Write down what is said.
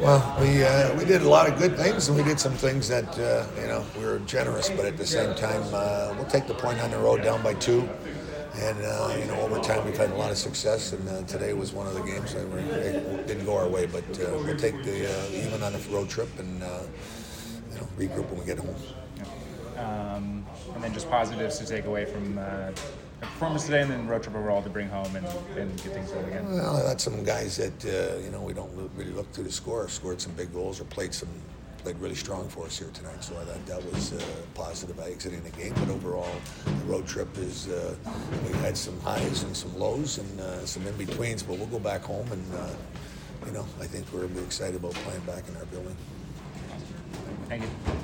Well, we did a lot of good things, and we did some things that we were generous, but at the same time, we'll take the point on the road down by 2. And over time we've had a lot of success, and today was one of the games that it didn't go our way. But we'll take the even on the road trip and regroup when we get home. And then just positives to take away from the performance today, and then road trip overall to bring home and get things going again. Well, I had some guys that we don't really look to the score, scored some big goals or played really strong for us here tonight. So I thought that was positive exiting the game. But overall, the road trip is we had some highs and some lows and some in betweens. But we'll go back home, and I think we're excited about playing back in our building. Thank you.